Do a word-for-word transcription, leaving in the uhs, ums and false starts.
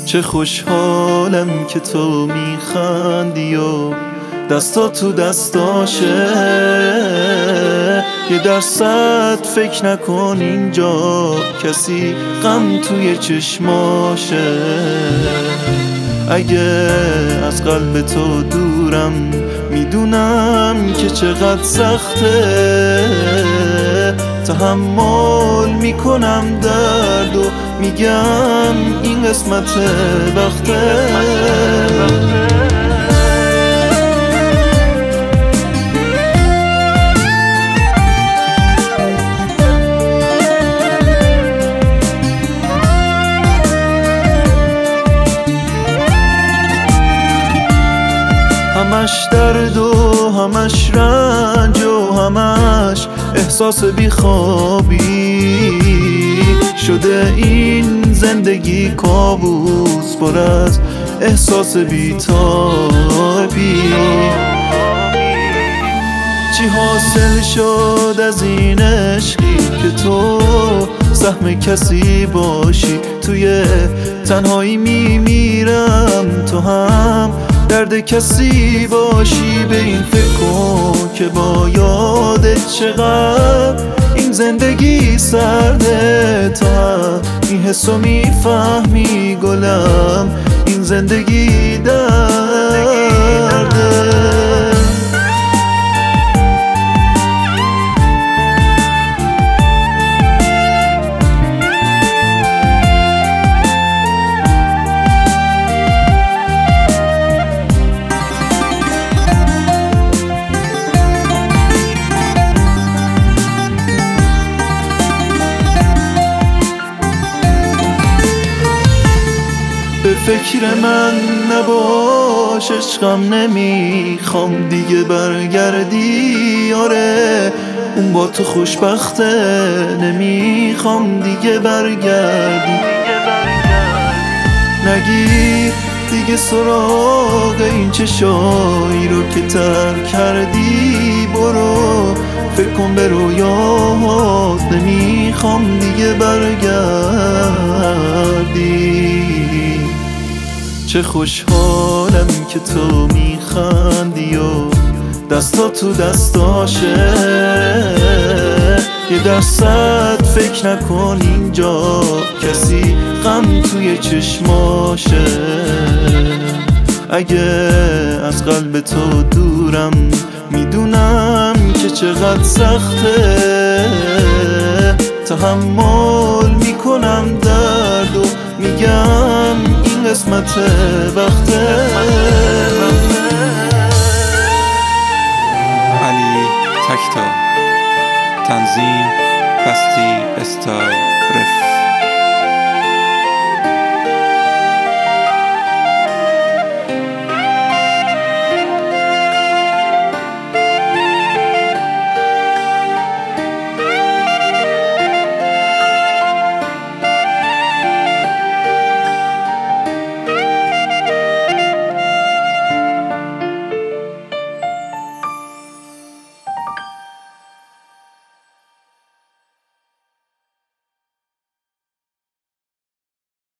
چه خوشحالم که تو میخندی و دستا تو دستاشه، یه درصد فکر نکن اینجا کسی غم توی چشماشه. اگه از قلب تو دورم میدونم که چقدر سخته، تحمل میکنم درد و میگم این قسمت وقته. همش درد و همش رنج و همش احساس بیخوابی شده، این زندگی کابوس پر از احساس بیتابی. چی حاصل شد از این عشقی که تو سهم کسی باشی؟ توی تنهایی میمیرم تو هم درد کسی باشی. به این فکر کن که با یادت چقدر این زندگی سرده، تا این حسو میفهمی گلم این زندگی درده. به فکر من نباش عشقم، نمیخوام دیگه برگردی. آره اون با تو خوشبخته، نمیخوام دیگه برگردی. نگیر دیگه سراغ این چشایی رو که ترک کردی. برو فکر کن به رویاهات، نمیخوام دیگه برگردی. چه خوشحالم که تو میخندی و دستا تو دستاشه، یه درصد فکر نکن اینجا کسی غم توی چشماشه. اگه از قلب تو دورم میدونم که چقدر سخته، تحمل میکنم درد و میگم این قسمت وقته. علی تکتا، تنظیم بستی استایل.